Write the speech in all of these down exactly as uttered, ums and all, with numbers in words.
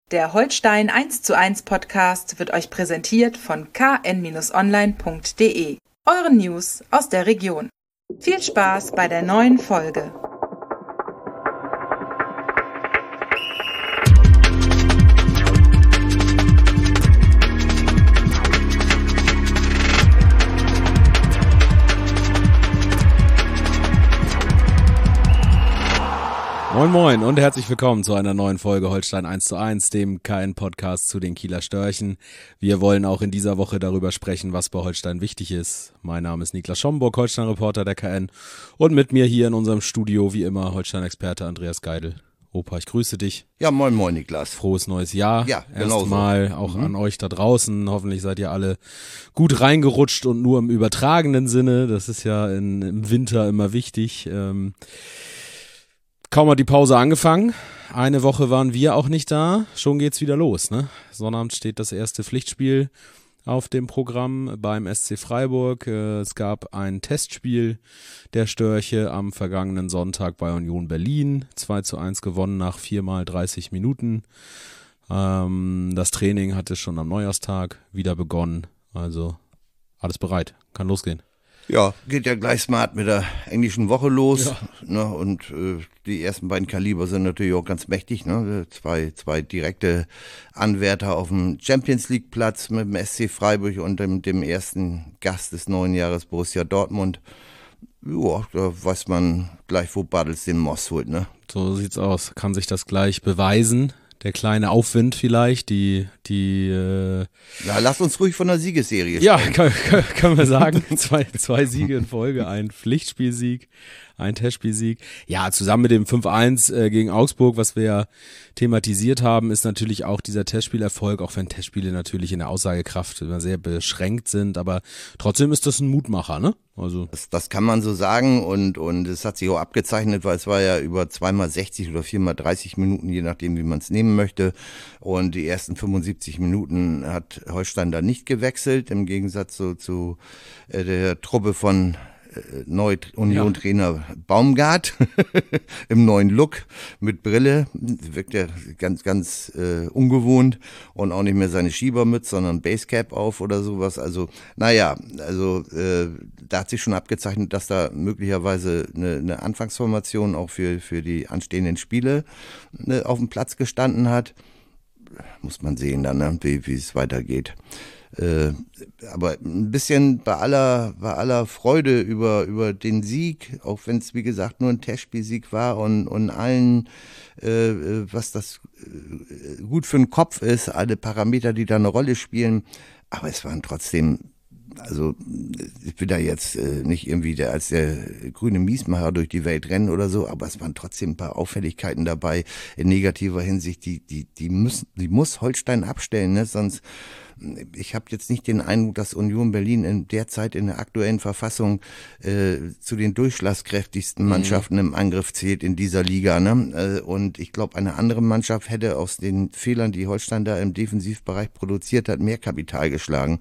Der Holstein eins zu eins Podcast wird euch präsentiert von k n online punkt d e, euren News aus der Region. Viel Spaß bei der neuen Folge. Moin Moin und herzlich willkommen zu einer neuen Folge Holstein eins zu eins, dem K N-Podcast zu den Kieler Störchen. Wir wollen auch in dieser Woche darüber sprechen, was bei Holstein wichtig ist. Mein Name ist Niklas Schomburg, Holstein-Reporter der K N, und mit mir hier in unserem Studio wie immer Holstein-Experte Andreas Geidel. Opa, ich grüße dich. Ja, moin moin Niklas. Frohes neues Jahr. Ja, genau. Erstmal auch mhm. an euch da draußen. Hoffentlich seid ihr alle gut reingerutscht und nur im übertragenen Sinne. Das ist ja in, im Winter immer wichtig. Ähm, Kaum hat die Pause angefangen, eine Woche waren wir auch nicht da, schon geht's wieder los, ne? Sonnabend steht das erste Pflichtspiel auf dem Programm beim S C Freiburg. Es gab ein Testspiel der Störche am vergangenen Sonntag bei Union Berlin, zwei zu eins gewonnen nach viermal dreißig Minuten. Das Training hatte schon am Neujahrstag wieder begonnen, also alles bereit, kann losgehen. Ja, geht ja gleich smart mit der englischen Woche los, ja. Ne, und äh, die ersten beiden Kaliber sind natürlich auch ganz mächtig, ne? Zwei, zwei direkte Anwärter auf dem Champions League Platz mit dem S C Freiburg und dem, dem ersten Gast des neuen Jahres, Borussia Dortmund. Ja, da weiß man gleich, wo Bartels den Moss holt, ne? So sieht's aus, kann sich das gleich beweisen. Der kleine Aufwind vielleicht, die, die, äh Ja, lass uns ruhig von der Siegesserie ja, sprechen. Ja, können, können wir sagen. zwei, zwei Siege in Folge, ein Pflichtspielsieg, ein Testspielsieg. Ja, zusammen mit dem fünf eins äh, gegen Augsburg, was wir ja thematisiert haben, ist natürlich auch dieser Testspielerfolg, auch wenn Testspiele natürlich in der Aussagekraft immer sehr beschränkt sind, aber trotzdem ist das ein Mutmacher, ne? Also das, das kann man so sagen, und und es hat sich auch abgezeichnet, weil es war ja über zweimal sechzig oder viermal dreißig Minuten, je nachdem wie man es nehmen möchte, und die ersten fünfundsiebzig Minuten hat Holstein da nicht gewechselt, im Gegensatz so zu äh, der Truppe von Neu Union-Trainer ja. Baumgart im neuen Look mit Brille, wirkt ja ganz, ganz äh, ungewohnt, und auch nicht mehr seine Schiebermütze, sondern Basecap auf oder sowas. Also, naja, also äh, da hat sich schon abgezeichnet, dass da möglicherweise eine, eine Anfangsformation auch für, für die anstehenden Spiele ne, auf dem Platz gestanden hat. Muss man sehen dann, ne, wie, wie es weitergeht. Äh, aber ein bisschen bei aller, bei aller Freude über, über den Sieg, auch wenn es wie gesagt nur ein Testspielsieg war, und, und allen, äh, was das äh, gut für den Kopf ist, alle Parameter, die da eine Rolle spielen, aber es waren trotzdem, also ich will da jetzt äh, nicht irgendwie der, als der grüne Miesmacher durch die Welt rennen oder so, aber es waren trotzdem ein paar Auffälligkeiten dabei in negativer Hinsicht, die, die, die müssen, die muss Holstein abstellen, ne? Sonst, ich habe jetzt nicht den Eindruck, dass Union Berlin in der Zeit in der aktuellen Verfassung äh, zu den durchschlagskräftigsten Mannschaften mhm. im Angriff zählt in dieser Liga, ne? Äh, und ich glaube, eine andere Mannschaft hätte aus den Fehlern, die Holstein da im Defensivbereich produziert hat, mehr Kapital geschlagen.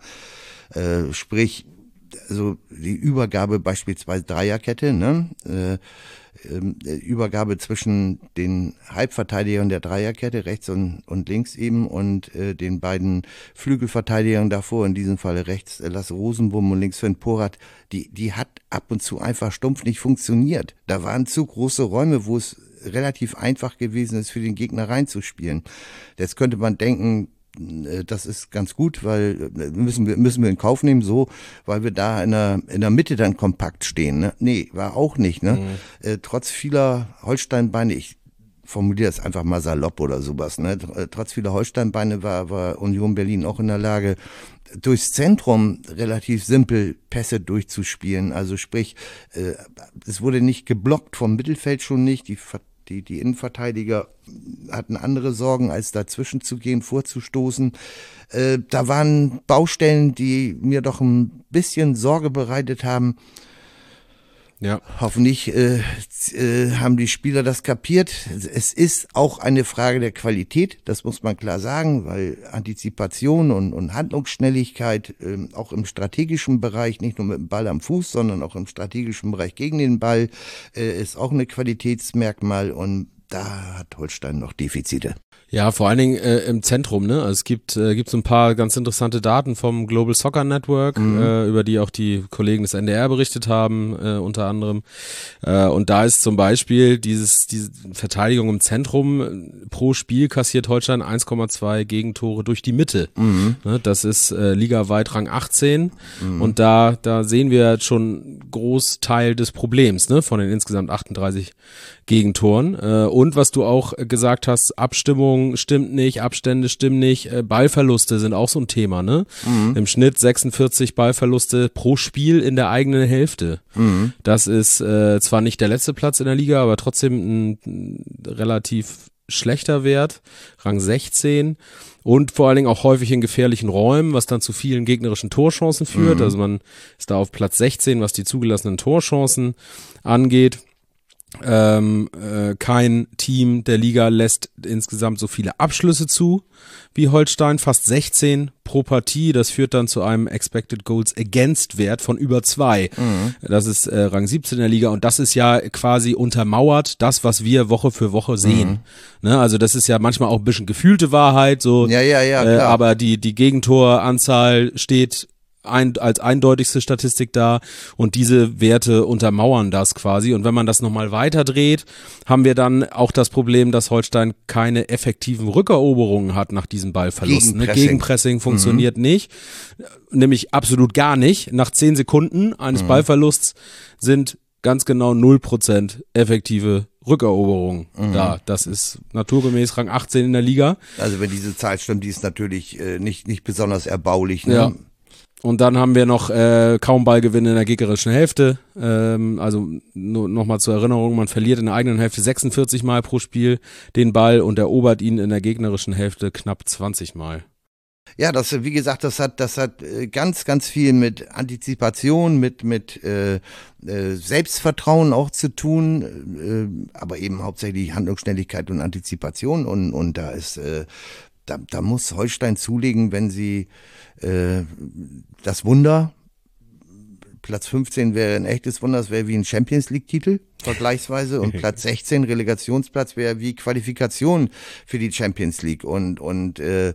Äh, sprich, also die Übergabe beispielsweise Dreierkette, ne? Äh, äh, Übergabe zwischen den Halbverteidigern der Dreierkette, rechts und, und links eben, und äh, den beiden Flügelverteidigern davor, in diesem Falle rechts äh, Lasse Rosenbum und links Sven Porat, die, die hat ab und zu einfach stumpf nicht funktioniert. Da waren zu große Räume, wo es relativ einfach gewesen ist, für den Gegner reinzuspielen. Jetzt könnte man denken, das ist ganz gut, weil müssen wir müssen wir in Kauf nehmen, so, weil wir da in der in der Mitte dann kompakt stehen. Ne? Nee, war auch nicht. Ne? Mhm. Äh, trotz vieler Holsteinbeine, ich formuliere es einfach mal salopp oder sowas. Ne? Trotz vieler Holsteinbeine war war Union Berlin auch in der Lage, durchs Zentrum relativ simpel Pässe durchzuspielen. Also sprich, äh, es wurde nicht geblockt, vom Mittelfeld schon nicht. Die Die, die Innenverteidiger hatten andere Sorgen, als dazwischen zu gehen, vorzustoßen. Äh, da waren Baustellen, die mir doch ein bisschen Sorge bereitet haben. Ja. Hoffentlich äh, äh, haben die Spieler das kapiert. Es ist auch eine Frage der Qualität, das muss man klar sagen, weil Antizipation und, und Handlungsschnelligkeit äh, auch im strategischen Bereich, nicht nur mit dem Ball am Fuß, sondern auch im strategischen Bereich gegen den Ball, äh, ist auch eine Qualitätsmerkmal. Und da hat Holstein noch Defizite. Ja, vor allen Dingen äh, im Zentrum, ne? Also es gibt äh, gibt so ein paar ganz interessante Daten vom Global Soccer Network, mhm. äh, über die auch die Kollegen des N D R berichtet haben, äh, unter anderem. Äh, und da ist zum Beispiel dieses diese Verteidigung im Zentrum, pro Spiel kassiert Holstein eins Komma zwei Gegentore durch die Mitte. Mhm. Ne? Das ist äh, ligaweit Rang achtzehn. Mhm. Und da da sehen wir schon einen Großteil des Problems, ne? Von den insgesamt achtunddreißig Gegentoren. Äh, und was du auch gesagt hast, Abstimmung stimmt nicht, Abstände stimmen nicht, äh, Ballverluste sind auch so ein Thema, ne? Mhm. Im Schnitt sechsundvierzig Ballverluste pro Spiel in der eigenen Hälfte. Mhm. Das ist äh, zwar nicht der letzte Platz in der Liga, aber trotzdem ein, ein relativ schlechter Wert, Rang sechzehn. Und vor allen Dingen auch häufig in gefährlichen Räumen, was dann zu vielen gegnerischen Torchancen führt. Mhm. Also man ist da auf Platz sechzehn, was die zugelassenen Torchancen angeht. Ähm, äh, kein Team der Liga lässt insgesamt so viele Abschlüsse zu wie Holstein, fast sechzehn pro Partie. Das führt dann zu einem Expected Goals Against Wert von über zwei. Mhm. Das ist äh, Rang siebzehn in der Liga und das ist ja quasi untermauert das, was wir Woche für Woche sehen. Mhm. Ne, also das ist ja manchmal auch ein bisschen gefühlte Wahrheit, so. Ja, ja, ja, klar. Äh, aber die die Gegentoranzahl steht Ein, als eindeutigste Statistik da und diese Werte untermauern das quasi und wenn man das nochmal weiter dreht, haben wir dann auch das Problem, dass Holstein keine effektiven Rückeroberungen hat nach diesen Ballverlusten. Gegenpressing, Gegenpressing funktioniert mhm. nicht, nämlich absolut gar nicht. Nach zehn Sekunden eines mhm. Ballverlusts sind ganz genau null Prozent effektive Rückeroberungen mhm. da. Das ist naturgemäß Rang achtzehn in der Liga. Also wenn diese Zahl stimmt, die ist natürlich äh, nicht, nicht besonders erbaulich. Ne? Ja. Und dann haben wir noch äh, kaum Ballgewinne in der gegnerischen Hälfte. Ähm, also nur nochmal zur Erinnerung, man verliert in der eigenen Hälfte sechsundvierzig Mal pro Spiel den Ball und erobert ihn in der gegnerischen Hälfte knapp zwanzig Mal. Ja, das, wie gesagt, das hat, das hat ganz, ganz viel mit Antizipation, mit, mit äh, äh, Selbstvertrauen auch zu tun, äh, aber eben hauptsächlich Handlungsschnelligkeit und Antizipation und, und da ist, äh, da, da muss Holstein zulegen, wenn sie äh, das Wunder, Platz fünfzehn wäre ein echtes Wunder, das wäre wie ein Champions-League-Titel vergleichsweise und Platz sechzehn, Relegationsplatz, wäre wie Qualifikation für die Champions League und und äh,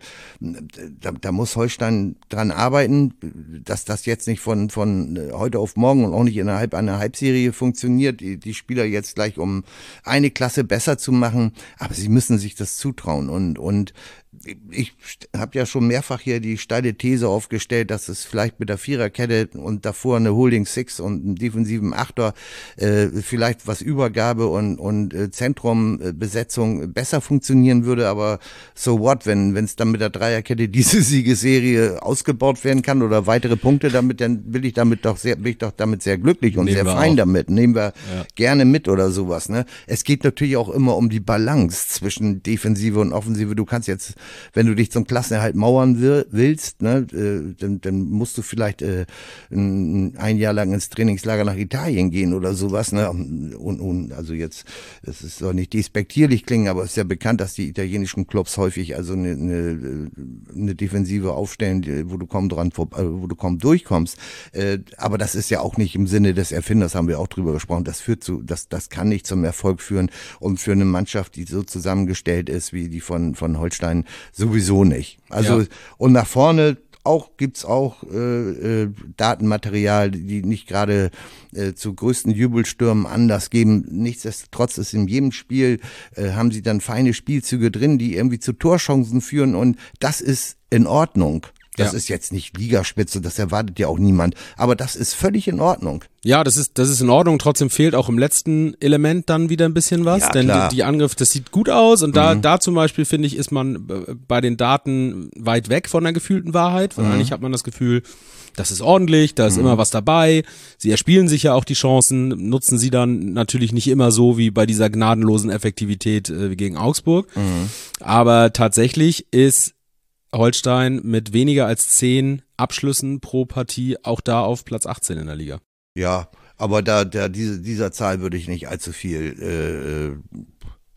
da, da muss Holstein dran arbeiten, dass das jetzt nicht von von heute auf morgen und auch nicht innerhalb einer Halbserie funktioniert, die, die Spieler jetzt gleich um eine Klasse besser zu machen, aber sie müssen sich das zutrauen und und ich habe ja schon mehrfach hier die steile These aufgestellt, dass es vielleicht mit der Viererkette und davor eine Holding Six und einen defensiven Achter äh, vielleicht was Übergabe und und äh, Zentrumbesetzung besser funktionieren würde, aber so what, wenn wenn es dann mit der Dreierkette diese Siegesserie ausgebaut werden kann oder weitere Punkte damit, dann will ich damit doch sehr bin ich doch damit sehr glücklich und Nehmen sehr fein auch. damit. Nehmen wir ja. gerne mit oder sowas, ne? Es geht natürlich auch immer um die Balance zwischen Defensive und Offensive. Du kannst jetzt, wenn du dich zum Klassenerhalt mauern will, willst, ne, äh, dann, dann musst du vielleicht äh, ein, ein Jahr lang ins Trainingslager nach Italien gehen oder sowas, ne? Und, und also jetzt, es ist soll nicht despektierlich klingen, aber es ist ja bekannt, dass die italienischen Clubs häufig also eine, eine, eine Defensive aufstellen, wo du kaum dran, wo du kaum durchkommst. Äh, aber das ist ja auch nicht im Sinne des Erfinders, haben wir auch drüber gesprochen. Das führt zu, das, das kann nicht zum Erfolg führen und für eine Mannschaft, die so zusammengestellt ist wie die von von Holstein, sowieso nicht. Also ja. Und nach vorne auch gibt's auch äh, äh, Datenmaterial, die nicht gerade äh, zu größten Jubelstürmen Anlass geben. Nichtsdestotrotz ist in jedem Spiel äh, haben sie dann feine Spielzüge drin, die irgendwie zu Torchancen führen und das ist in Ordnung. Das ja. ist jetzt nicht Ligaspitze, das erwartet ja auch niemand. Aber das ist völlig in Ordnung. Ja, das ist, das ist in Ordnung. Trotzdem fehlt auch im letzten Element dann wieder ein bisschen was. Ja, denn klar. die, die Angriffe, das sieht gut aus. Und da, mhm. da zum Beispiel, finde ich, ist man bei den Daten weit weg von der gefühlten Wahrheit. Weil mhm. eigentlich hat man das Gefühl, das ist ordentlich, da ist mhm. immer was dabei. Sie erspielen sich ja auch die Chancen, nutzen sie dann natürlich nicht immer so wie bei dieser gnadenlosen Effektivität äh, wie gegen Augsburg. Mhm. Aber tatsächlich ist Holstein mit weniger als zehn Abschlüssen pro Partie auch da auf Platz achtzehn in der Liga. Ja, aber da, da diese, dieser Zahl würde ich nicht allzu viel äh,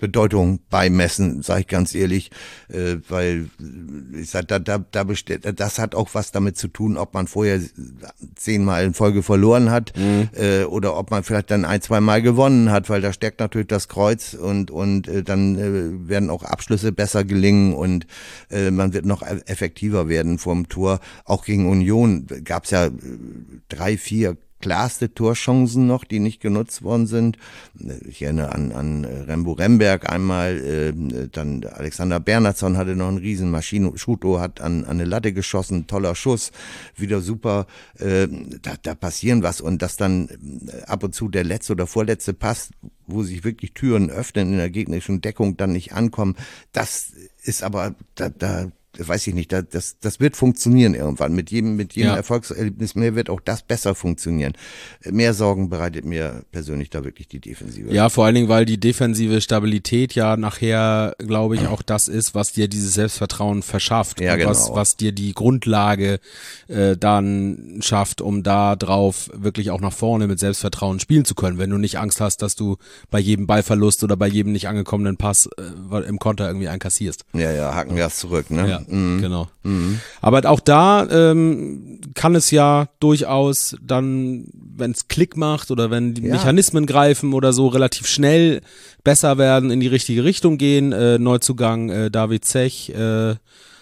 Bedeutung beimessen, sage ich ganz ehrlich, äh, weil ich sag, da, da, da besteht, das hat auch was damit zu tun, ob man vorher zehnmal in Folge verloren hat mhm. äh, oder ob man vielleicht dann ein, zwei Mal gewonnen hat, weil da stärkt natürlich das Kreuz und und äh, dann äh, werden auch Abschlüsse besser gelingen und äh, man wird noch effektiver werden vorm Tor. Auch gegen Union gab es ja äh, drei, vier klarste Torchancen noch, die nicht genutzt worden sind. Ich erinnere an, an Rembo Remberg einmal, äh, dann Alexander Bernhardsson hatte noch einen riesen Maschinen, Schuto hat an, an eine Latte geschossen, toller Schuss, wieder super, äh, da, da passieren was und dass dann ab und zu der letzte oder vorletzte Pass, wo sich wirklich Türen öffnen in der gegnerischen Deckung, dann nicht ankommen, das ist aber, da, da weiß ich nicht, das, das wird funktionieren irgendwann. Mit jedem, mit jedem ja. Erfolgserlebnis mehr wird auch das besser funktionieren. Mehr Sorgen bereitet mir persönlich da wirklich die Defensive. Ja, vor allen Dingen, weil die defensive Stabilität ja nachher, glaube ich, auch das ist, was dir dieses Selbstvertrauen verschafft. Ja, und genau. was, was dir die Grundlage äh, dann schafft, um da drauf wirklich auch nach vorne mit Selbstvertrauen spielen zu können. Wenn du nicht Angst hast, dass du bei jedem Ballverlust oder bei jedem nicht angekommenen Pass äh, im Konter irgendwie einkassierst. Ja, ja, Hackengas zurück, ne? Ja. Mhm. Genau. Mhm. Aber auch da ähm, kann es ja durchaus dann, wenn es Klick macht oder wenn die ja. Mechanismen greifen oder so, relativ schnell besser werden, in die richtige Richtung gehen. Äh, Neuzugang äh, David Zech äh,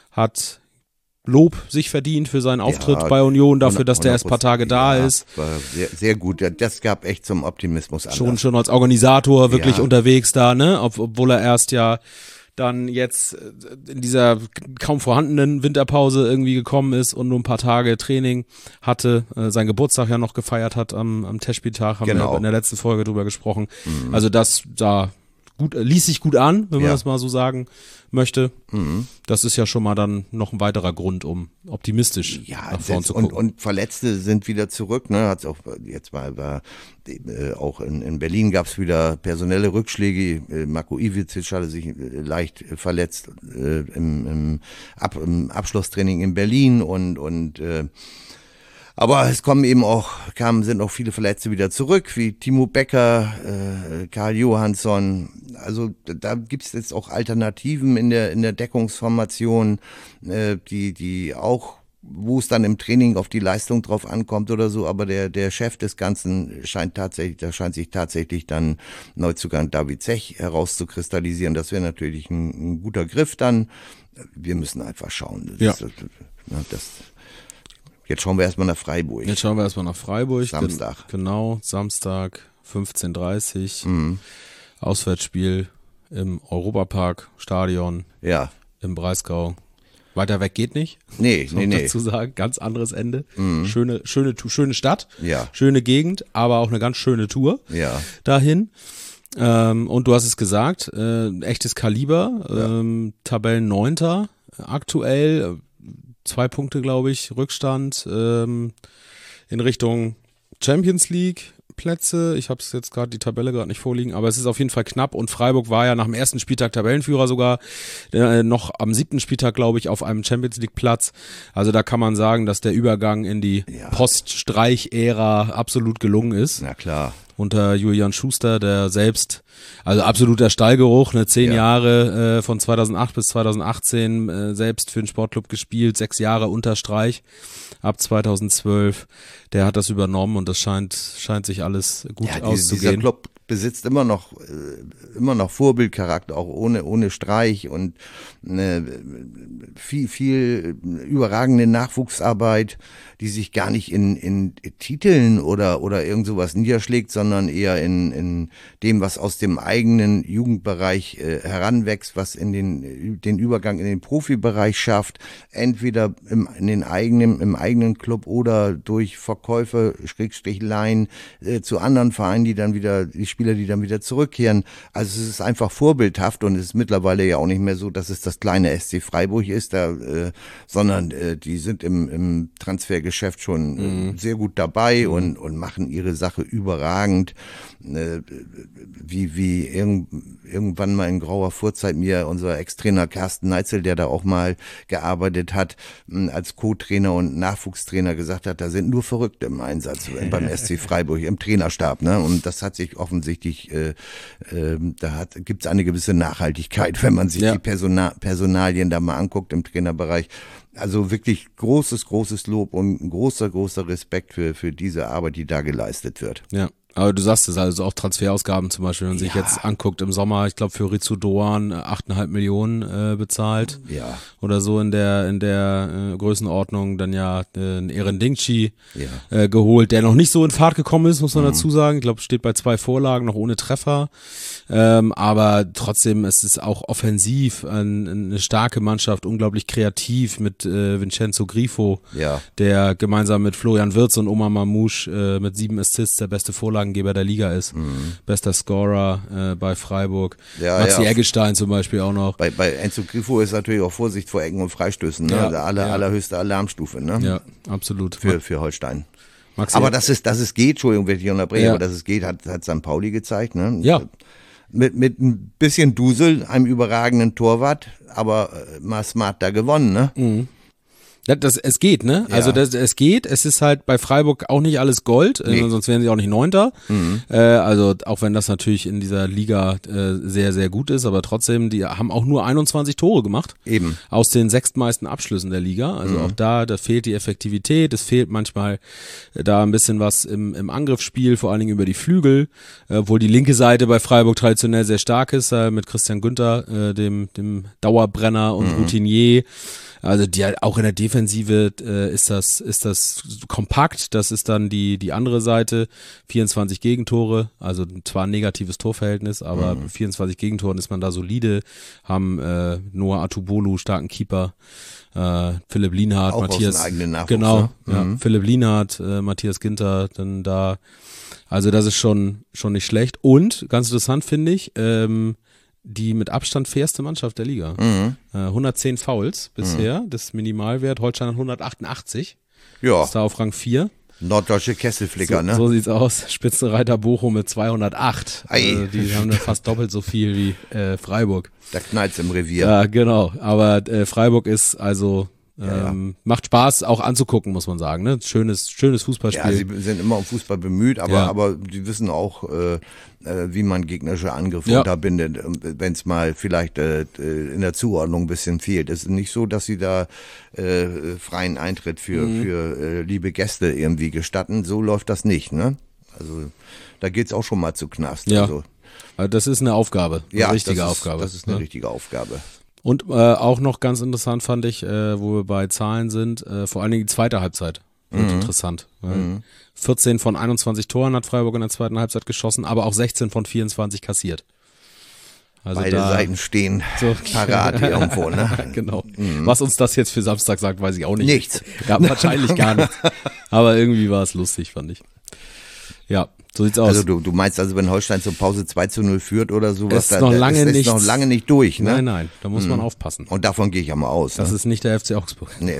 hat Lob sich verdient für seinen Auftritt ja, bei Union, dafür, dass der erst ein paar Tage da ja, ist. War sehr, sehr gut. Das gab echt zum Optimismus Anlass. Schon, schon als Organisator wirklich ja. unterwegs da, ne? Ob, obwohl er erst ja dann jetzt in dieser kaum vorhandenen Winterpause irgendwie gekommen ist und nur ein paar Tage Training hatte, äh, seinen Geburtstag ja noch gefeiert hat am, am Testspieltag, haben genau. wir in der letzten Folge drüber gesprochen. Mhm. Also das da gut, äh, ließ sich gut an, wenn man ja. das mal so sagen möchte. Mhm. Das ist ja schon mal dann noch ein weiterer Grund, um optimistisch ja, nach vorn zu und, gucken. und Verletzte sind wieder zurück, ne? Hat's auch jetzt mal war, äh, auch in, in Berlin gab es wieder personelle Rückschläge. Äh, Marko Ivičić hatte sich äh, leicht äh, verletzt äh, im, im, Ab, im Abschlusstraining in Berlin und und äh, aber es kommen eben auch, kamen, sind auch viele Verletzte wieder zurück, wie Timo Becker, äh, Karl Johansson. Also da gibt es jetzt auch Alternativen in der in der Deckungsformation, äh, die die auch, wo es dann im Training auf die Leistung drauf ankommt oder so. Aber der der Chef des Ganzen scheint tatsächlich, da scheint sich tatsächlich dann Neuzugang David Zech herauszukristallisieren. Das wäre natürlich ein, ein guter Griff dann. Wir müssen einfach schauen. Das, ja. das, das Jetzt schauen wir erstmal nach Freiburg. Jetzt schauen wir erstmal nach Freiburg. Samstag. Genau, Samstag, fünfzehn Uhr dreißig. Mhm. Auswärtsspiel im Europapark Stadion. Ja. Im Breisgau. Weiter weg geht nicht. Nee, nee, nee. dazu sagen, ganz anderes Ende. Mhm. Schöne, schöne, schöne Stadt. Ja. Schöne Gegend, aber auch eine ganz schöne Tour. Ja. Dahin. Ähm, und du hast es gesagt, äh, echtes Kaliber. Ja. Ähm, Tabellenneunter aktuell. Zwei Punkte, glaube ich, Rückstand ähm, in Richtung Champions League Plätze. Ich habe es jetzt gerade die Tabelle gerade nicht vorliegen, aber es ist auf jeden Fall knapp und Freiburg war ja nach dem ersten Spieltag Tabellenführer sogar, äh, noch am siebten Spieltag, glaube ich, auf einem Champions League Platz. Also da kann man sagen, dass der Übergang in die ja. Post-Streich-Ära absolut gelungen ist. Na klar. Unter Julian Schuster, der selbst, also absoluter Stallgeruch, ne, zehn ja. Jahre äh, von zweitausendacht bis zweitausendachtzehn äh, selbst für den Sportclub gespielt, sechs Jahre unter Streich ab zweitausendzwölf. Der hat das übernommen und das scheint scheint sich alles gut ja, auszugehen. Dieser Club besitzt immer noch äh, immer noch Vorbildcharakter, auch ohne ohne Streich und äh, viel viel überragende Nachwuchsarbeit, die sich gar nicht in in Titeln oder oder irgend sowas niederschlägt, sondern eher in in dem, was aus dem eigenen Jugendbereich äh, heranwächst, was in den den Übergang in den Profibereich schafft, entweder im in den eigenen im eigenen Club oder durch Verkäufe Schrägstrich Leihen äh, zu anderen Vereinen, die dann wieder die Spieler, die dann wieder zurückkehren. Also es ist einfach vorbildhaft und es ist mittlerweile ja auch nicht mehr so, dass es das kleine S C Freiburg ist, da, äh, sondern äh, die sind im, im Transfergeschäft schon äh, mhm. sehr gut dabei mhm. und, und machen ihre Sache überragend. beeindruckend, äh, wie, wie irg- irgendwann mal in grauer Vorzeit mir unser Ex-Trainer Carsten Neitzel, der da auch mal gearbeitet hat, als Co-Trainer und Nachwuchstrainer gesagt hat, da sind nur Verrückte im Einsatz beim S C Freiburg, im Trainerstab. Ne? Und das hat sich offensichtlich, äh, äh, da gibt es eine gewisse Nachhaltigkeit, wenn man sich ja. die Persona- Personalien da mal anguckt im Trainerbereich. Also wirklich großes, großes Lob und großer, großer Respekt für, für diese Arbeit, die da geleistet wird. Ja. Aber du sagst es, also auch Transferausgaben zum Beispiel, wenn man sich Ja. jetzt anguckt im Sommer, ich glaube für Ritsu Doan acht Komma fünf Millionen äh, bezahlt Ja. oder so in der in der äh, Größenordnung, dann ja äh, einen Eren Dingchi Ja. äh, geholt, der noch nicht so in Fahrt gekommen ist, muss man Mhm. dazu sagen. Ich glaube, steht bei zwei Vorlagen, noch ohne Treffer. Ähm, aber trotzdem, es ist auch offensiv ein, eine starke Mannschaft, unglaublich kreativ mit äh, Vincenzo Grifo, Ja. der gemeinsam mit Florian Wirtz und Omar Mamouche äh, mit sieben Assists der beste Vorlagengeber der Liga ist. Mhm. Bester Scorer äh, bei Freiburg. Ja, Maxi ja. Eggestein zum Beispiel auch noch. Bei, bei Enzo Grifo ist natürlich auch Vorsicht vor Ecken und Freistößen, ne? Ja, Also aller, ja. allerhöchste Alarmstufe, ne? Ja, absolut. Für, für Holstein. Maxi Aber dass es, dass es geht, Entschuldigung, wenn ich unterbreche, Ja. aber dass es geht, hat, hat Sankt Pauli gezeigt, ne? Ja. Mit, mit ein bisschen Dusel, einem überragenden Torwart, aber äh, mal smart da gewonnen, ne? Mhm. Ja, das, es geht, ne? Ja. Also das, es geht. Es ist halt bei Freiburg auch nicht alles Gold, äh, Nee. sonst wären sie auch nicht Neunter. Mhm. Äh, also auch wenn das natürlich in dieser Liga äh, sehr, sehr gut ist, aber trotzdem, die haben auch nur einundzwanzig Tore gemacht. Eben. Aus den sechstmeisten Abschlüssen der Liga. Also Mhm. auch da, da fehlt die Effektivität. Es fehlt manchmal äh, da ein bisschen was im, im Angriffsspiel, vor allen Dingen über die Flügel, äh, obwohl die linke Seite bei Freiburg traditionell sehr stark ist, äh, mit Christian Günther, äh, dem, dem Dauerbrenner und Mhm. Routinier. Also die auch in der Defensive äh, ist das ist das kompakt. Das ist dann die die andere Seite. vierundzwanzig Gegentore, also zwar ein negatives Torverhältnis, aber Mhm. vierundzwanzig Gegentoren ist man da solide. Haben äh, Noah Atubolu, starken Keeper, äh, Philipp Lienhardt, Auch aus Matthias, dem eigenen Nachwuchs, genau, ne? ja, Mhm. Philipp Lienhardt, äh, Matthias Ginter, dann da. Also das ist schon schon nicht schlecht. Und ganz interessant finde ich. Ähm, die mit Abstand fairste Mannschaft der Liga. Mhm. Äh, hundertzehn Fouls bisher, das ist Minimalwert. Holstein hat hundertachtundachtzig, Ja, ist da auf Rang vier. norddeutsche Kesselflicker, so, ne? so sieht's aus. Spitzenreiter Bochum mit zweihundertacht. Ei. Also die haben ja fast doppelt so viel wie äh, Freiburg. Da knallt's im Revier. Ja, genau. Aber äh, Freiburg ist also Ja, ähm, macht Spaß auch anzugucken, muss man sagen. Ne? Schönes, schönes Ja, Fußballspiel. sie sind immer um Fußball bemüht, aber, Ja. aber sie wissen auch, äh, äh, wie man gegnerische Angriffe Ja. unterbindet, wenn es mal vielleicht äh, in der Zuordnung ein bisschen fehlt. Es ist nicht so, dass sie da äh, freien Eintritt für, Mhm. für äh, liebe Gäste irgendwie gestatten. So läuft das nicht, ne? Also da geht's auch schon mal zu Knast. Ja. Also, Also das ist eine Aufgabe, eine ja, richtige das ist, Aufgabe. Das ist eine ne? richtige Aufgabe. Und äh, auch noch ganz interessant fand ich, äh, wo wir bei Zahlen sind, äh, vor allen Dingen die zweite Halbzeit wird Mhm. interessant. Weil Mhm. vierzehn von einundzwanzig Toren hat Freiburg in der zweiten Halbzeit geschossen, aber auch sechzehn von vierundzwanzig kassiert. Also Beide da, Seiten stehen so, parat irgendwo, ne? genau. Was uns das jetzt für Samstag sagt, weiß ich auch nicht. Nichts. Ja, wahrscheinlich gar nichts. Aber irgendwie war es lustig, fand ich. Ja, so sieht's aus. Also du, du meinst also, wenn Holstein zur Pause zwei zu null führt oder sowas, Ist noch lange ist, ist nichts. noch lange nicht durch, ne? Nein, nein, da muss man aufpassen. Und davon gehe ich ja mal aus. Das ne? ist nicht der F C Augsburg. Nee.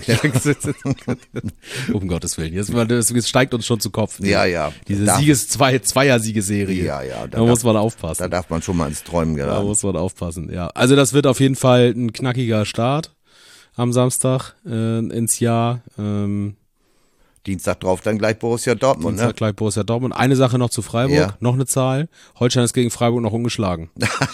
Um Gottes Willen. Jetzt, das steigt uns schon zu Kopf. Ja, ja. Diese Darf- Sieges zwei, Zweier-Siegeserie. Ja, ja, da Da, muss darf- man aufpassen. Da darf man schon mal ins Träumen Da geraten. muss man aufpassen, ja. Also das wird auf jeden Fall ein knackiger Start am Samstag äh, ins Jahr. Ähm, Dienstag drauf dann gleich Borussia Dortmund, Dienstag ne? gleich Borussia Dortmund. Eine Sache noch zu Freiburg, Ja. noch eine Zahl. Holstein ist gegen Freiburg noch ungeschlagen.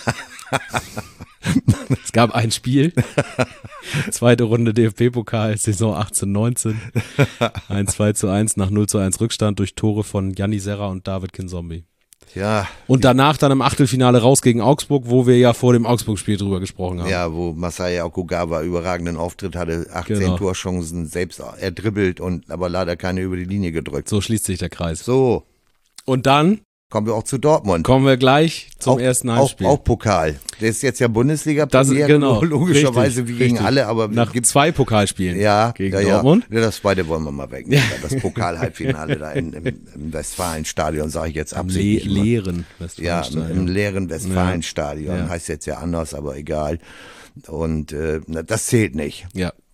Es gab ein Spiel, zweite Runde D F B-Pokal, Saison achtzehn neunzehn, ein zwei zu eins nach null zu eins Rückstand durch Tore von Gianni Serra und David Kinzombie. Ja, Und danach dann im Achtelfinale raus gegen Augsburg, wo wir ja vor dem Augsburg-Spiel drüber gesprochen haben. ja, wo Masaya Okugawa überragenden Auftritt hatte, achtzehn Genau. Torchancen selbst erdribbelt und aber leider keine über die Linie gedrückt. So schließt sich der Kreis. So, Und dann kommen wir auch zu Dortmund. kommen wir gleich zum auch, ersten auch, Heimspiel. auch Pokal. Der ist jetzt ja Bundesliga, Das ist- genau, logischerweise richtig, wie gegen richtig. alle, aber Nach gibt's zwei Pokalspielen ja, gegen ja, ja. Dortmund. Ja, das zweite wollen wir mal wegnehmen. Das Pokal-Halbfinale da in, im, im Westfalenstadion, sage ich jetzt Le absichtlich. mal. leeren Ja, im, im leeren Westfalenstadion. Ja. Heißt jetzt ja anders, aber egal. Und äh, na, das zählt nicht. Ja.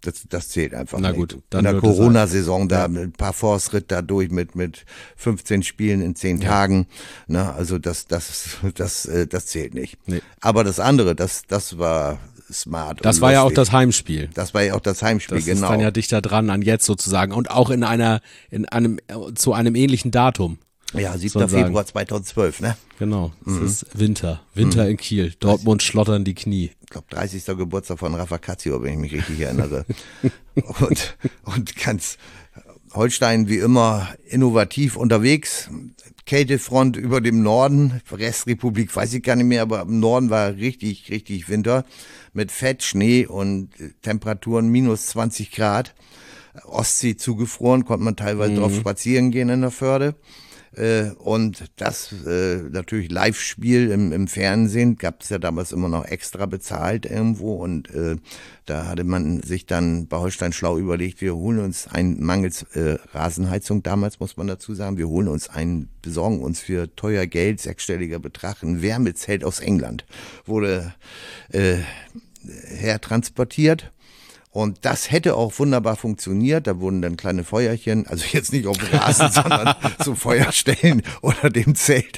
Das, das zählt einfach Na nicht. gut, dann in der wird es Corona-Saison da ja. mit ein paar Force-Ritt da durch mit mit fünfzehn Spielen in zehn ja. Tagen. Ne, also das das das das, das zählt nicht. Nee. Aber das andere, das das war smart. Das war lustig. Ja auch das Heimspiel. Das war ja auch das Heimspiel, das genau. Das ist dann ja dichter dran an jetzt sozusagen und auch in einer in einem zu einem ähnlichen Datum. Ja, siebter Februar zweitausendzwölf, ne? Genau, es mhm. ist Winter. Winter mhm. in Kiel. Dortmund schlottern die Knie. Ich glaube, dreißigster Geburtstag von Rafa Cazio, wenn ich mich richtig erinnere. und, und ganz Holstein wie immer innovativ unterwegs. Kältefront über dem Norden, Restrepublik weiß ich gar nicht mehr, aber im Norden war richtig, richtig Winter mit Fett, Schnee und Temperaturen minus zwanzig Grad. Ostsee zugefroren, konnte man teilweise mhm. drauf spazieren gehen in der Förde. Äh, und das äh, natürlich Live-Spiel im, im Fernsehen gab es ja damals immer noch extra bezahlt irgendwo und äh, da hatte man sich dann bei Holstein schlau überlegt, wir holen uns ein, mangels äh, Rasenheizung damals muss man dazu sagen, wir holen uns einen, besorgen uns für teuer Geld, sechsstelliger Betrag, ein Wärmezelt aus England, wurde äh, hertransportiert. Und das hätte auch wunderbar funktioniert. Da wurden dann kleine Feuerchen, also jetzt nicht auf dem Rasen, sondern so Feuerstellen oder dem Zelt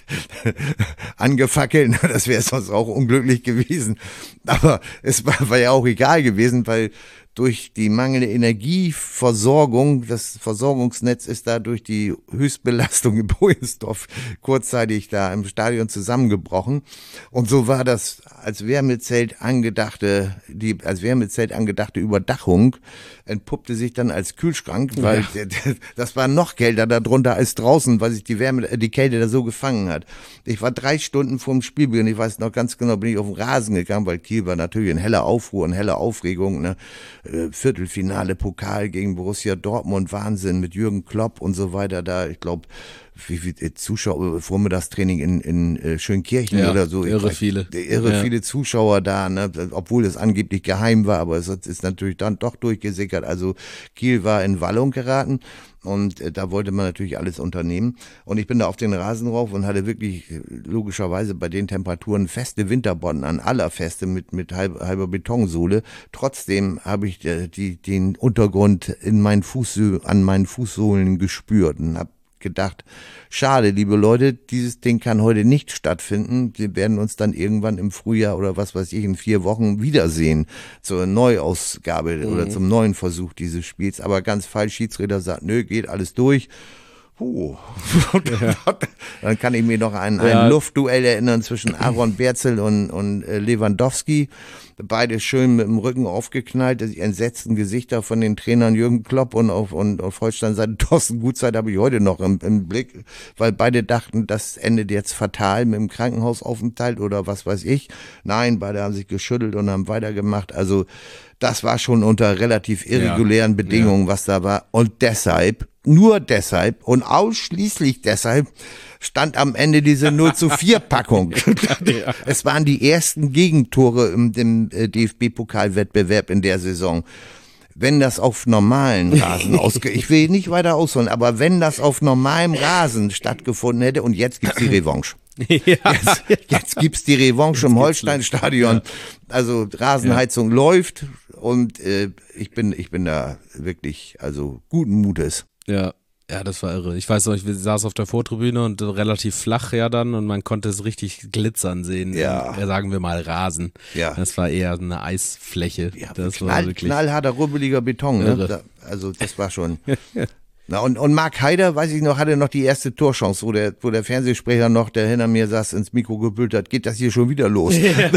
angefackelt. Das wäre sonst auch unglücklich gewesen. Aber es war, war ja auch egal gewesen, weil durch die mangelnde Energieversorgung, das Versorgungsnetz ist da durch die Höchstbelastung in Bohensdorf kurzzeitig da im Stadion zusammengebrochen. Und so war das als Wärmezelt angedachte, die als Wärmezelt angedachte Überdachung entpuppte sich dann als Kühlschrank, weil ja. das war noch kälter da drunter als draußen, weil sich die Wärme, die Kälte da so gefangen hat. Ich war drei Stunden vorm Spielbeginn, ich weiß noch ganz genau, bin ich auf den Rasen gegangen, weil Kiel war natürlich in heller Aufruhr, in heller Aufregung, ne? Viertelfinale Pokal gegen Borussia Dortmund, Wahnsinn mit Jürgen Klopp und so weiter da, ich glaube, wie viele Zuschauer, Vormittagstraining in, in äh, Schönkirchen ja, oder so. Irre ich, viele. Irre ja. viele Zuschauer da, ne? Obwohl es angeblich geheim war, aber es ist natürlich dann doch durchgesickert. Also Kiel war in Wallung geraten und äh, da wollte man natürlich alles unternehmen. Und ich bin da auf den Rasen rauf und hatte wirklich äh, logischerweise bei den Temperaturen feste Winterbotten an, aller Feste mit, mit halb, halber Betonsohle. Trotzdem habe ich äh, die, den Untergrund in meinen Fuß, an meinen Fußsohlen gespürt und habe gedacht, schade, liebe Leute, dieses Ding kann heute nicht stattfinden. Wir werden uns dann irgendwann im Frühjahr oder was weiß ich in vier Wochen wiedersehen zur Neuausgabe mhm. oder zum neuen Versuch dieses Spiels. Aber ganz falsch, Schiedsrichter sagt, nö, geht alles durch. Puh. Ja. Dann kann ich mir noch an ein ja. Luftduell erinnern zwischen Aaron Berzel und, und Lewandowski. Beide schön mit dem Rücken aufgeknallt, die entsetzten Gesichter von den Trainern Jürgen Klopp und auf, und auf Holstein-Seite Thorsten Gutzeit habe ich heute noch im, im Blick, weil beide dachten, das endet jetzt fatal mit dem Krankenhausaufenthalt oder was weiß ich. Nein, beide haben sich geschüttelt und haben weitergemacht. Also das war schon unter relativ irregulären ja. Bedingungen, ja. was da war. Und deshalb, nur deshalb und ausschließlich deshalb stand am Ende diese null zu vier Packung. Ja. Es waren die ersten Gegentore im, im D F B-Pokalwettbewerb in der Saison. Wenn das auf normalen Rasen ausge... Ich will nicht weiter ausholen, aber wenn das auf normalem Rasen stattgefunden hätte und jetzt gibt's die Revanche. Ja. Jetzt, jetzt gibt's die Revanche im Holstein-Stadion. Ja. Also Rasenheizung ja. läuft und äh, ich bin ich bin da wirklich also guten Mutes. Ja. Ja, das war irre. Ich weiß noch, ich saß auf der Vortribüne und relativ flach ja dann und man konnte es richtig glitzern sehen. Ja. In, sagen wir mal Rasen. Ja. Das war eher eine Eisfläche. Ja, das knall, war wirklich knallharter, rubbeliger Beton. Ne? Da, also das war schon... Na, und, und Marc Haider, weiß ich noch, hatte noch die erste Torchance, wo der, wo der Fernsehsprecher noch, der hinter mir saß, ins Mikro gebrüllt hat, geht das hier schon wieder los? Ja.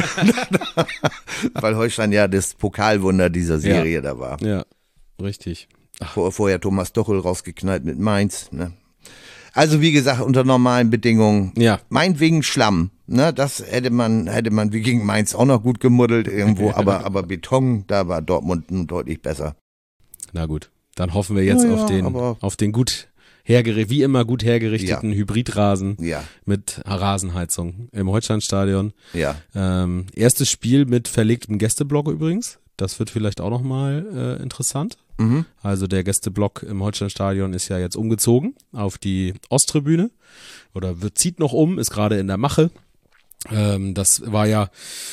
Weil Holstein ja das Pokalwunder dieser Serie ja. da war. Ja, richtig. Vor, vorher Thomas Tuchel rausgeknallt mit Mainz. Ne? Also wie gesagt, unter normalen Bedingungen. Ja. Meinetwegen Schlamm. Ne? Das hätte man, hätte man wie gegen Mainz auch noch gut gemuddelt irgendwo. aber, aber Beton, da war Dortmund nun deutlich besser. Na gut, dann hoffen wir jetzt ja, auf den, auf den gut hergerichteten, wie immer gut hergerichteten ja. Hybridrasen ja. mit Rasenheizung im Holsteinstadion. Ja. Ähm, erstes Spiel mit verlegtem Gästeblock übrigens. Das wird vielleicht auch nochmal äh, interessant. Mhm. Also der Gästeblock im Holsteinstadion ist ja jetzt umgezogen auf die Osttribüne oder wird, zieht noch um, ist gerade in der Mache. Ähm, das war ja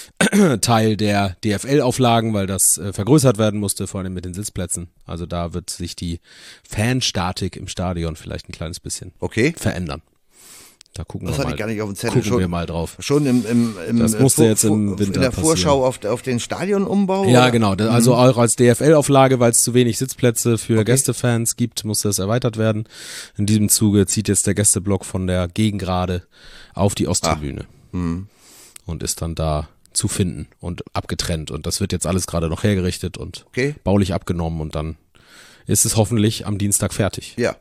Teil der D F L-Auflagen, weil das äh, vergrößert werden musste, vor allem mit den Sitzplätzen. Also da wird sich die Fanstatik im Stadion vielleicht ein kleines bisschen okay. verändern. Da gucken das wir hatte mal, ich gar nicht auf dem Zettel. gucken schon, wir mal drauf. Schon im, im, im das musste vor, jetzt im Winter in der passieren. Vorschau auf, auf den Stadionumbau? Ja, oder? genau. Also mhm. auch als D F L-Auflage, weil es zu wenig Sitzplätze für okay. Gästefans gibt, muss das erweitert werden. In diesem Zuge zieht jetzt der Gästeblock von der Gegengrade auf die Osttribüne ah. mhm. und ist dann da zu finden und abgetrennt. Und das wird jetzt alles gerade noch hergerichtet und okay. baulich abgenommen und dann ist es hoffentlich am Dienstag fertig. Ja.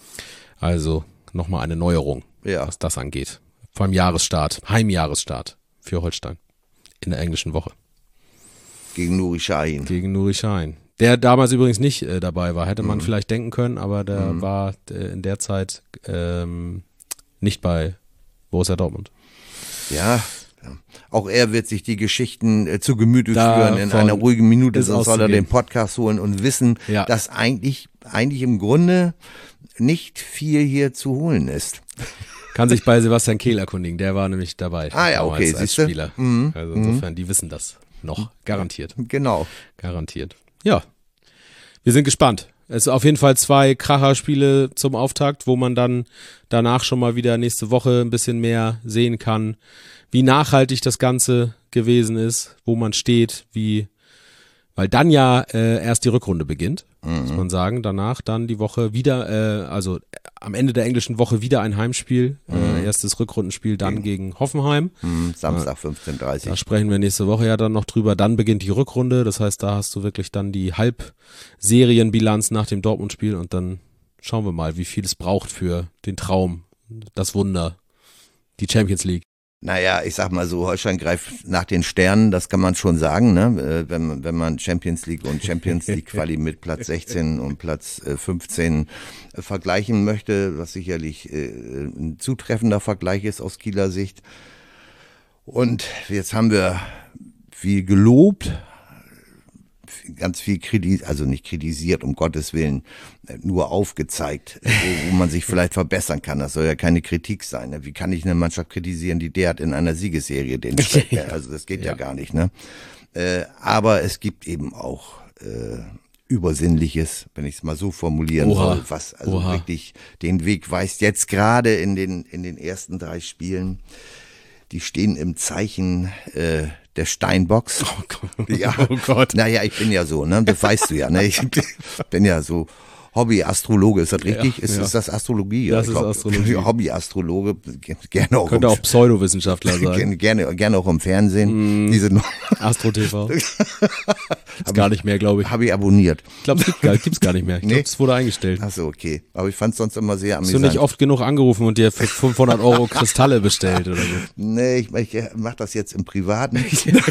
Also nochmal eine Neuerung, ja. was das angeht. Vor allem Jahresstart, Heimjahresstart für Holstein in der englischen Woche. Gegen Nuri Sahin. Gegen Nuri Sahin. Der damals übrigens nicht äh, dabei war, hätte man mhm. vielleicht denken können, aber der mhm. war äh, in der Zeit ähm, nicht bei Borussia Dortmund. Ja, auch er wird sich die Geschichten äh, zu Gemüte da führen in einer ruhigen Minute, sonst soll er den Podcast holen und wissen, ja. dass eigentlich, eigentlich im Grunde nicht viel hier zu holen ist. Kann sich bei Sebastian Kehl erkundigen, der war nämlich dabei. Ah ja, okay, als siehste? Spieler. Mhm. Also insofern, die wissen das noch, garantiert. Genau. Garantiert. Ja, wir sind gespannt. Es sind auf jeden Fall zwei Kracherspiele zum Auftakt, wo man dann danach schon mal wieder nächste Woche ein bisschen mehr sehen kann, wie nachhaltig das Ganze gewesen ist, wo man steht, wie, weil dann ja äh, erst die Rückrunde beginnt, mhm. muss man sagen. Danach dann die Woche wieder, äh, also am Ende der englischen Woche wieder ein Heimspiel, mhm. äh, erstes Rückrundenspiel dann mhm. gegen Hoffenheim. Mhm. Samstag fünfzehn Uhr dreißig. Da sprechen wir nächste Woche ja dann noch drüber. Dann beginnt die Rückrunde, das heißt, da hast du wirklich dann die Halbserienbilanz nach dem Dortmund-Spiel und dann schauen wir mal, wie viel es braucht für den Traum, das Wunder, die Champions League. Naja, ich sag mal so, Holstein greift nach den Sternen, das kann man schon sagen, ne? Wenn, wenn man Champions League und Champions League Quali mit Platz sechzehn und Platz fünfzehn vergleichen möchte, was sicherlich ein zutreffender Vergleich ist aus Kieler Sicht. Und jetzt haben wir viel gelobt, ganz viel kritisiert, also nicht kritisiert, um Gottes Willen, nur aufgezeigt, wo, wo man sich vielleicht verbessern kann. Das soll ja keine Kritik sein. Ne? Wie kann ich eine Mannschaft kritisieren, die derart in einer Siegesserie den steckt? Also das geht ja, ja gar nicht. Ne? Äh, aber es gibt eben auch äh, Übersinnliches, wenn ich es mal so formulieren Oha. soll, was also Oha. wirklich den Weg weist. Jetzt gerade in den, in den ersten drei Spielen, die stehen im Zeichen äh, der Steinbocks. Oh Gott. Ja. Oh Gott. Naja, ich bin ja so, ne? Das weißt du ja, ne? Ich bin ja so Hobby-Astrologe, ist das richtig? Ja, ist, ja. ist das Astrologie? Das ich ist glaub, Astrologie. Hobby-Astrologe, gerne auch. Könnte im, auch Pseudowissenschaftler sein. gerne, gerne auch im Fernsehen. Mm. Diese Astro T V. Gibt's gar nicht mehr, glaube ich. Habe ich abonniert. Ich glaube, es gibt gar, gibt's gar nicht mehr. Ich glaube, Nee. es wurde eingestellt. Ach so, okay. Aber ich fand es sonst immer sehr Hast du amüsant. nicht oft genug angerufen und dir für fünfhundert Euro Kristalle bestellt oder so? Nee, ich, ich mache das jetzt im Privaten.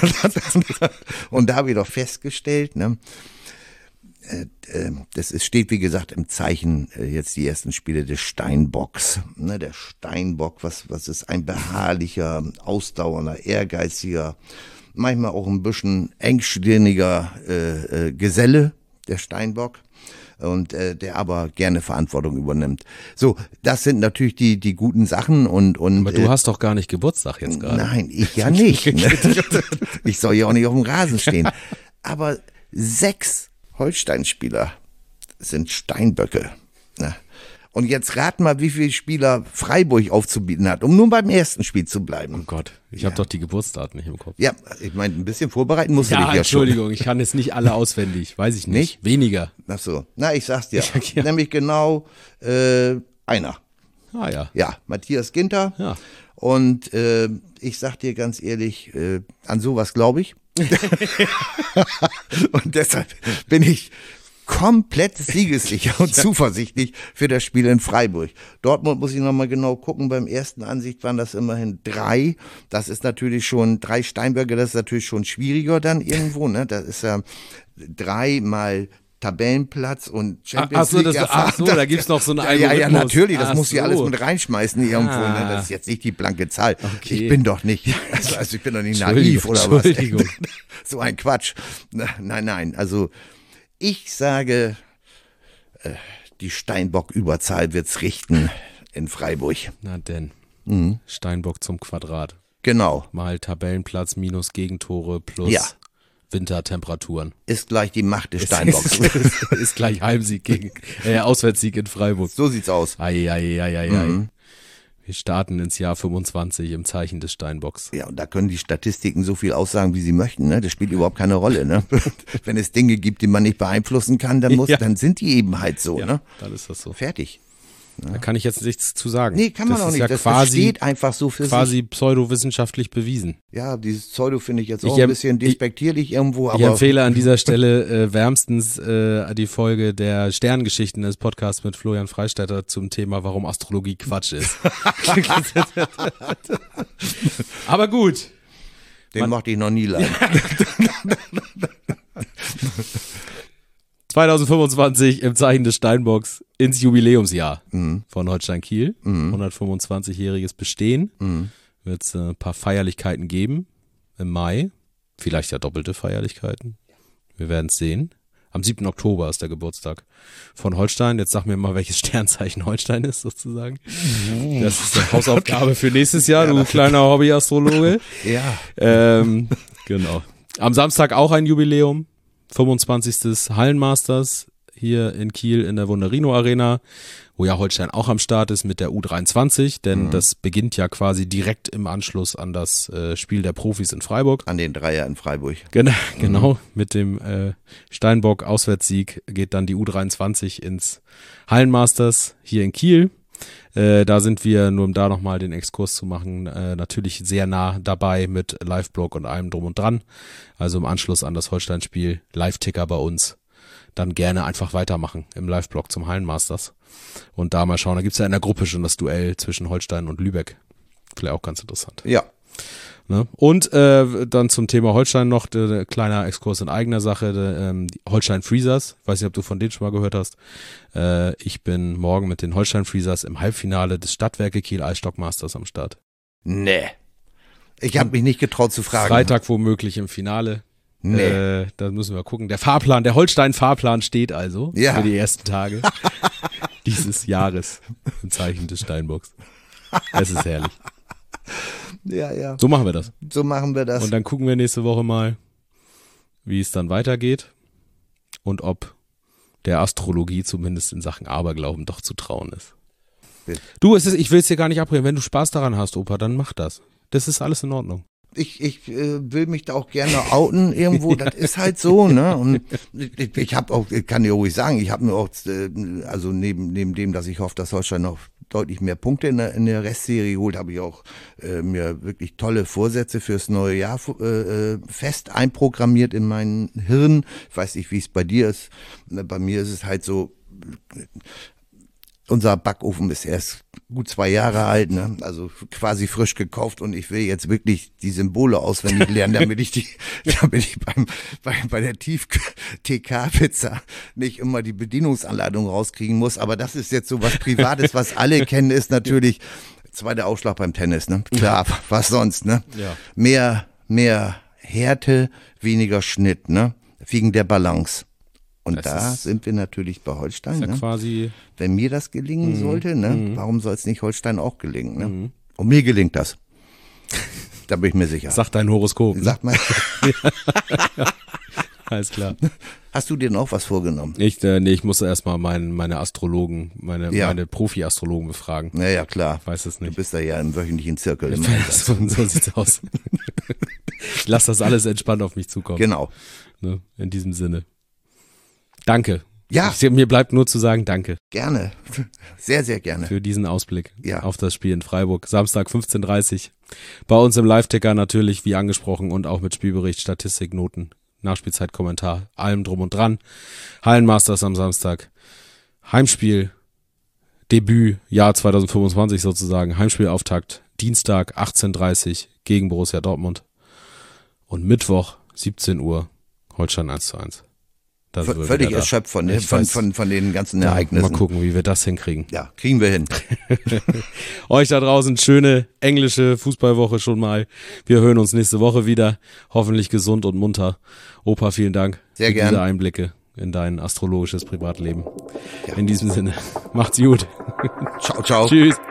Und da habe ich doch festgestellt, ne, äh, äh, das ist, steht wie gesagt im Zeichen äh, jetzt die ersten Spiele des Steinbocks. Ne, der Steinbock, was, was ist ein beharrlicher, ausdauernder, ehrgeiziger, manchmal auch ein bisschen engstirniger äh, äh, Geselle, der Steinbock. Und äh, der aber gerne Verantwortung übernimmt. So, das sind natürlich die die guten Sachen und und. Aber du äh, hast doch gar nicht Geburtstag jetzt gerade. Nein, ich ja nicht. Ne? Ich soll ja auch nicht auf dem Rasen stehen. Aber sechs Holstein-Spieler sind Steinböcke. Ne? Und jetzt rat mal, wie viele Spieler Freiburg aufzubieten hat, um nur beim ersten Spiel zu bleiben. Oh Gott, ich habe doch die Geburtsdaten nicht im Kopf. Ja, ich meine, ein bisschen vorbereiten musst du Ja, dich ja Entschuldigung, schon. ich kann jetzt nicht alle auswendig, weiß ich nicht. Nicht? Weniger. Ach so, na, ich sag's dir. Ja. Nämlich genau äh, einer. Ah ja. Ja, Matthias Ginter. Ja. Und äh, ich sag dir ganz ehrlich, äh, an sowas glaube ich. Und deshalb bin ich komplett siegessicher und zuversichtlich für das Spiel in Freiburg. Dortmund muss ich nochmal genau gucken. Beim ersten Ansicht waren das immerhin drei. Das ist natürlich schon, drei Steinböcke, das ist natürlich schon schwieriger dann irgendwo. Ne? Das ist ja dreimal Tabellenplatz und Champions Ach so, League. das, erfahren. ach so, da gibt's noch so einen Ja, Algorithmus. ja, natürlich, das Ach muss ich so. alles mit reinschmeißen irgendwo. Ah. Ne? Das ist jetzt nicht die blanke Zahl. Okay. Ich bin doch nicht, also, also ich bin doch nicht Entschuldigung, naiv oder was. Entschuldigung. So ein Quatsch. Nein, nein, also ich sage, äh, die Steinbock-Überzahl wird's richten in Freiburg. Na denn, Mhm. Steinbock zum Quadrat. Genau. Mal Tabellenplatz minus Gegentore plus Ja. Wintertemperaturen. Ist gleich die Macht des Steinbocks. ist, ist, ist gleich Heimsieg gegen, äh, Auswärtssieg in Freiburg. So sieht's aus. Ei, ei, ei, ei, ei. Mhm. Wir starten ins Jahr fünfundzwanzig im Zeichen des Steinbocks. Ja, und da können die Statistiken so viel aussagen, wie sie möchten, ne? Das spielt überhaupt keine Rolle, ne? Wenn es Dinge gibt, die man nicht beeinflussen kann, dann muss, Ja. dann sind die eben halt so, Ja, ne? dann ist das so. Fertig. Da kann ich jetzt nichts zu sagen. Nee, kann man das auch ist nicht. Ja das, quasi, das steht einfach so für quasi sich. pseudowissenschaftlich bewiesen. Ja, dieses Pseudo finde ich jetzt Ich auch ein em- bisschen despektierlich irgendwo, Ich aber empfehle an dieser Stelle äh, wärmstens äh, die Folge der Sterngeschichten des Podcasts mit Florian Freistetter zum Thema, warum Astrologie Quatsch ist. Aber gut. den mochte ich noch nie leiden. zwanzig fünfundzwanzig im Zeichen des Steinbocks ins Jubiläumsjahr Mhm. von Holstein Kiel. hundertfünfundzwanzigjähriges Bestehen. Mhm. Wird es äh, ein paar Feierlichkeiten geben im Mai. Vielleicht ja doppelte Feierlichkeiten. Wir werden es sehen. Am siebten Oktober ist der Geburtstag von Holstein. Jetzt sag mir mal, welches Sternzeichen Holstein ist sozusagen. Das ist eine Hausaufgabe für nächstes Jahr, du kleiner Hobbyastrologe. Ja. Ähm, genau. Am Samstag auch ein Jubiläum. fünfundzwanzigstes Hallenmasters hier in Kiel in der Wunderino Arena, wo ja Holstein auch am Start ist mit der U dreiundzwanzig, denn Mhm. das beginnt ja quasi direkt im Anschluss an das äh, Spiel der Profis in Freiburg. An den Dreier in Freiburg. Genau, genau. Mit dem äh, Steinbock-Auswärtssieg geht dann die U dreiundzwanzig ins Hallenmasters hier in Kiel. Äh, da sind wir, nur um da nochmal den Exkurs zu machen, äh, natürlich sehr nah dabei mit Live-Blog und allem drum und dran. Also im Anschluss an das Holstein-Spiel, Live-Ticker bei uns, dann gerne einfach weitermachen im Live-Blog zum Hallenmasters. Und da mal schauen, da gibt's ja in der Gruppe schon das Duell zwischen Holstein und Lübeck. Vielleicht auch ganz interessant. Ja. Ne? Und äh, dann zum Thema Holstein noch, der, der kleiner Exkurs in eigener Sache, der, ähm, die Holstein Freezers, weiß nicht, ob du von denen schon mal gehört hast. Äh, ich bin morgen mit den Holstein Freezers im Halbfinale des Stadtwerke Kiel Eisstockmasters am Start. Nee. Ich habe mich nicht getraut zu fragen. Freitag womöglich im Finale. Nee. Äh, da müssen wir gucken. Der Fahrplan, der Holstein-Fahrplan steht also Ja. für die ersten Tage dieses Jahres im Zeichen des Steinbocks. Es ist herrlich. Ja, ja. So machen wir das. So machen wir das. Und dann gucken wir nächste Woche mal, wie es dann weitergeht und ob der Astrologie zumindest in Sachen Aberglauben doch zu trauen ist. Bitte. Du, es ist, ich will es dir gar nicht abbrechen. Wenn du Spaß daran hast, Opa, dann mach das. Das ist alles in Ordnung. Ich, ich äh, will mich da auch gerne outen irgendwo, das ist halt so, ne? Und ich, ich habe auch, ich kann dir ruhig sagen, ich habe mir auch, äh, also neben neben dem, dass ich hoffe, dass Holstein noch deutlich mehr Punkte in der, in der Restserie holt, habe ich auch äh, mir wirklich tolle Vorsätze fürs neue Jahr äh, fest einprogrammiert in meinen Hirn. Ich weiß nicht, wie es bei dir ist. Bei mir ist es halt so, unser Backofen ist erst gut zwei Jahre alt, ne? Also quasi frisch gekauft und ich will jetzt wirklich die Symbole auswendig lernen, damit ich die, damit ich beim, bei, bei der Tief-T K-Pizza nicht immer die Bedienungsanleitung rauskriegen muss. Aber das ist jetzt so was Privates, was alle kennen, ist natürlich zweiter Ausschlag beim Tennis, ne? Klar, was sonst, ne? Ja. Mehr, mehr Härte, weniger Schnitt, ne? Wegen der Balance. Und Das da ist- sind wir natürlich bei Holstein. Ist ja Ne? quasi, Wenn mir das gelingen Mhm. sollte, ne, Mhm. warum soll es nicht Holstein auch gelingen? Ne? Mhm. Und mir gelingt das. Da bin ich mir sicher. sagt dein Horoskop. Ne? Sag mal, Alles klar. hast du dir noch was vorgenommen? Ich, äh, nee, ich muss erstmal mein, meine Astrologen, meine, Ja. meine Profi-Astrologen befragen. Naja, klar. Ich weiß es Du nicht. bist da ja im wöchentlichen Zirkel. Im Einsatz. so, so sieht's aus. Ich lass das alles entspannt auf mich zukommen. Genau. Ne? In diesem Sinne. Danke. Ja, Ich, mir bleibt nur zu sagen, danke gerne. Sehr, sehr gerne. für diesen Ausblick Ja. auf das Spiel in Freiburg. Samstag fünfzehn Uhr dreißig. Bei uns im Live-Ticker natürlich, wie angesprochen, und auch mit Spielbericht, Statistik, Noten, Nachspielzeit, Kommentar, allem drum und dran. Hallenmasters am Samstag. Heimspiel, Debüt, Jahr zwanzig fünfundzwanzig sozusagen. Heimspielauftakt, Dienstag achtzehn Uhr dreißig gegen Borussia Dortmund. Und Mittwoch siebzehn Uhr, Holstein eins zu eins. Da sind V wir völlig wieder da. erschöpft von, den- Ich von, weiß. von, von den ganzen Ja, Ereignissen. mal gucken, wie wir das hinkriegen. Ja, kriegen wir hin. Euch da draußen schöne englische Fußballwoche schon mal. Wir hören uns nächste Woche wieder. Hoffentlich gesund und munter. Opa, vielen Dank Sehr für gern. diese Einblicke in dein astrologisches Privatleben. In diesem Sinne, macht's gut. Ciao, ciao. Tschüss.